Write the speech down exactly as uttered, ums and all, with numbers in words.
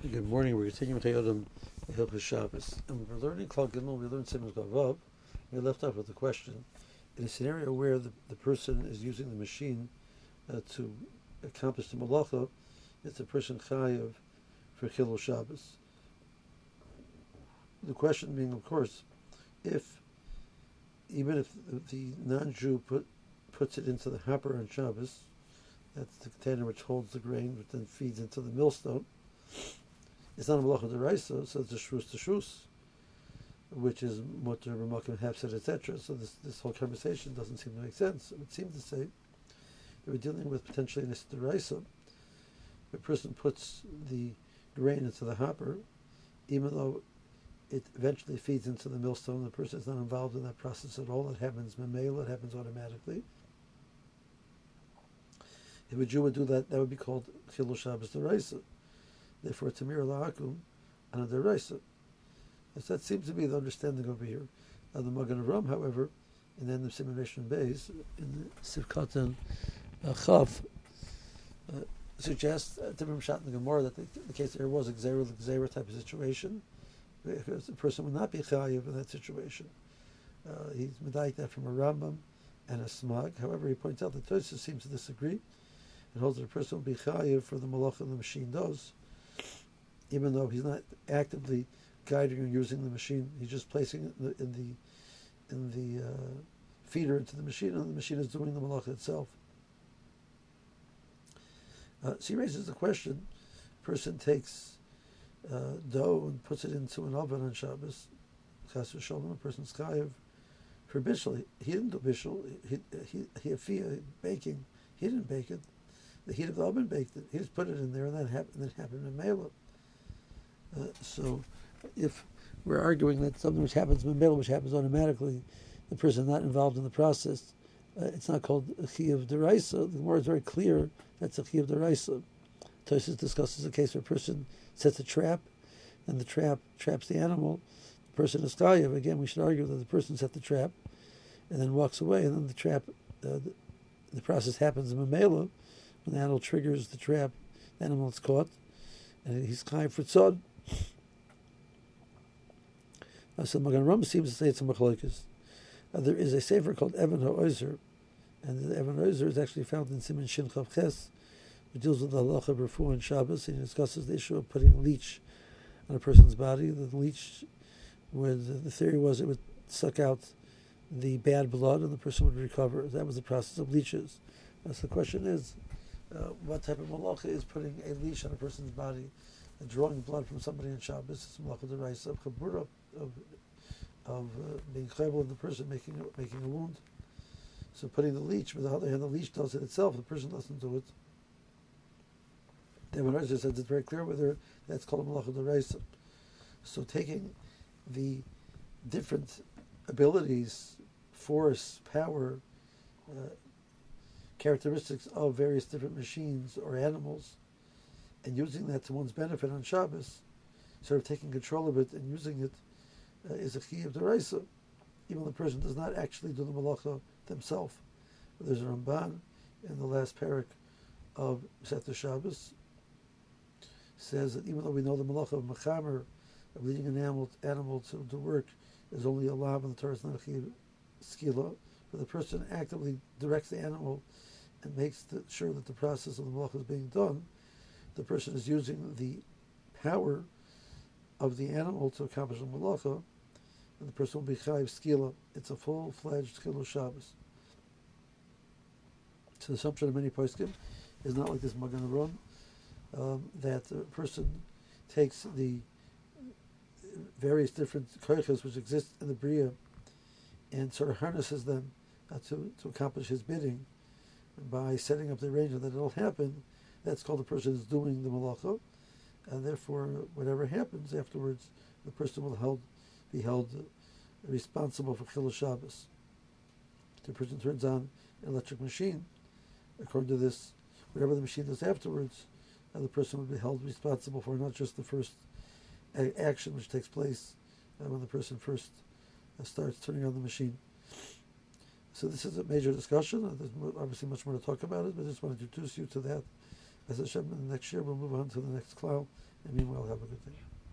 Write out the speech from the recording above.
Good morning. We're continuing Chayodim Hilchos Shabbos, and we're learning Klal Gimel. We learned Simon Gavav. We left off with the question: in a scenario where the, the person is using the machine uh, to accomplish the malacha, it's a person chayav for Chilul Shabbos. The question being, of course, if even if the, the non-Jew put puts it into the hopper on Shabbos, that's the container which holds the grain, which then feeds into the millstone. It's not a malacha deraisa, so it's a shrus to shrus, which is mutter b'makom hafsed, et cetera. So this this whole conversation doesn't seem to make sense. It would seem to say that we're dealing with potentially an deraisa. A person puts the grain into the hopper, even though it eventually feeds into the millstone. The person is not involved in that process at all. It happens memela, it happens automatically. If a Jew would do that, that would be called Chilul Shabbos deraisa. Therefore, Tamir la'akum and a deraisa. That seems to be the understanding over here. Now, the Magen Avraham, however, in the end of Siman Rishon Beis, in the Sivkatan Chav, uh, suggests uh, Timur Mshat in the Gemara that the, the case there was a Gzeira Gzeira type of situation, because the person would not be chayiv in that situation. Uh, he's medayik that from a Rambam and a Smag. However, he points out that Tosfos seems to disagree. It holds that a person will be chayiv for the malacha the machine does, even though he's not actively guiding or using the machine. He's just placing it in the in the, in the uh, feeder into the machine, and the machine is doing the malacha itself. Uh, so he raises the question: a person takes uh, dough and puts it into an oven on Shabbos. Chas v'sholom, a person's chayiv for bishul. He didn't do bishul. He he he afia baking. He didn't bake it. The heat of the oven baked it. He just put it in there, and that happened. That happened in Mela. Uh, so, if we're arguing that something which happens in Mela, which happens automatically, the person not involved in the process, uh, it's not called a chiyuv deraisa. The word is very clear. That's a chiyuv deraisa. Tosfos discusses a case where a person sets a trap, and the trap traps the animal. The person is chayav. Again, we should argue that the person set the trap, and then walks away, and then the trap, uh, the, the process happens in Mela. When the animal triggers the trap, the animal is caught, and he's chayav for tzod. Uh, so Magen Avraham seems to say it's a machlokes. Uh, there is a sefer called Even HaOzer, and the Even HaOzer is actually found in Siman Shin Chav Ches, which deals with the halacha of refuah and Shabbos, and he discusses the issue of putting a leech on a person's body. The leech, where the, the theory was it would suck out the bad blood and the person would recover. That was the process of leeches. Uh, so the question is, Uh, what type of malacha is putting a leash on a person's body and drawing blood from somebody in Shabbos? It's malacha deraisa of chabura, of of uh, being chayvel of the person making making a wound. So putting the leech, but on the other hand, the leech does it itself. The person doesn't do it. Then when I said it's very clear whether that's called malacha deraisa. So taking the different abilities, force, power, Uh, characteristics of various different machines or animals, and using that to one's benefit on Shabbos, sort of taking control of it and using it, uh, is a chiyuv deraisa, even though the person does not actually do the malacha themselves. There's a Ramban in the last parak of Sefer Shabbos says that even though we know the malacha of mechamer, of leading an animal animal to, to work, is only a lav, and the Torah is not a chiyuv skila, but the person actively directs the animal and makes the, sure that the process of the malacha is being done, the person is using the power of the animal to accomplish the malacha, and the person will be chayiv skila. It's a full-fledged Chilul Shabbos. So the assumption of many poskim is not like this Magen Avraham, um, that the person takes the various different koiches which exist in the bria and sort of harnesses them uh, to, to accomplish his bidding by setting up the arrangement that it'll happen. That's called the person is doing the malacha, and therefore whatever happens afterwards, the person will held, be held responsible for Chilul Shabbos. If the person turns on an electric machine, according to this, whatever the machine does afterwards, uh, the person will be held responsible for not just the first a- action which takes place uh, when the person first uh, starts turning on the machine. So this is a major discussion. There's obviously much more to talk about it, but I just want to introduce you to that. As Hashem, next year we'll move on to the next klal And meanwhile, have a good day.